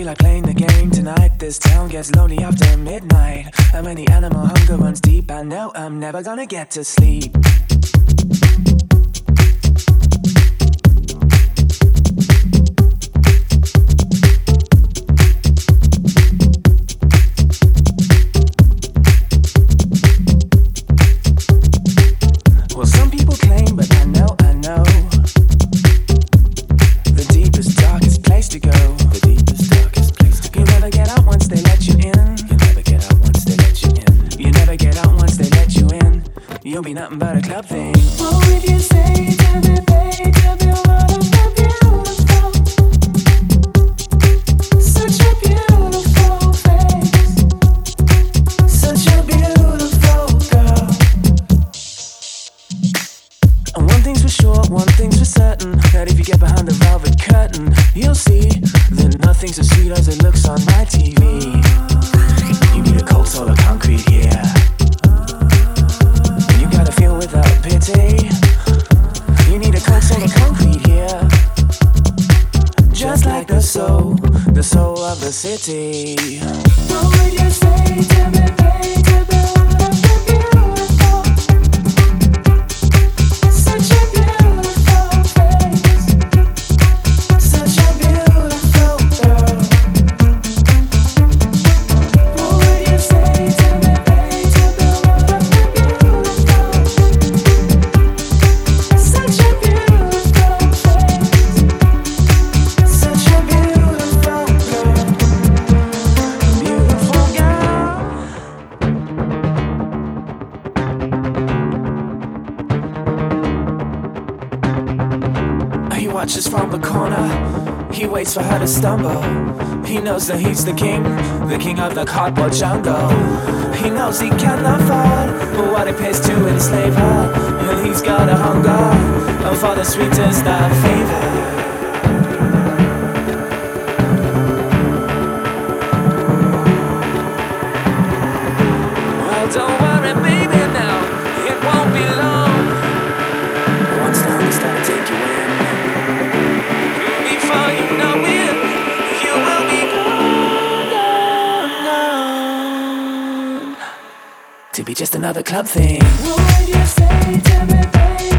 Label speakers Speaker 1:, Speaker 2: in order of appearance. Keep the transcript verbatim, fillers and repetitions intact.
Speaker 1: like playing the game tonight. This town gets lonely after midnight. And when the animal hunger runs deep, I know I'm never gonna get to sleep. Well, some people claim, but I know, I know, the deepest, darkest place to go. The deepest, darkest place to go. You never get out once they let you in. You never get out once they let you in. You never get out once they let you in. You'll be nothing but a club thing. What would you say to me, babe, to be one of the beautiful? Such a beautiful face. Such a beautiful girl. And one thing's for sure, one thing's for certain, that if you get behind the velvet curtain, you'll see that nothing's as sweet as it looks on my T V. You need a cold soul of concrete here. You gotta feel without pity. You need a cold soul of concrete here. Just like the soul, the soul of the city. What would you say to me, babe, to be one of the beautiful? Such a beautiful face. Such a beautiful girl. What would you say to me, babe, to be one of the beautiful? Such a beautiful face. Such a beautiful girl. Beautiful girl. He watches from the corner. He waits for her to stumble. He knows that he's the king, the king of the cardboard jungle. He knows he cannot afford what it pays to enslave her, and he's got a hunger for the sweetest of flavor. Well, don't worry, baby, now it won't be long. Once now we start to take you in. Before you know it, you will be gone, gone, gone. To be just another club thing. What would you say to me, baby?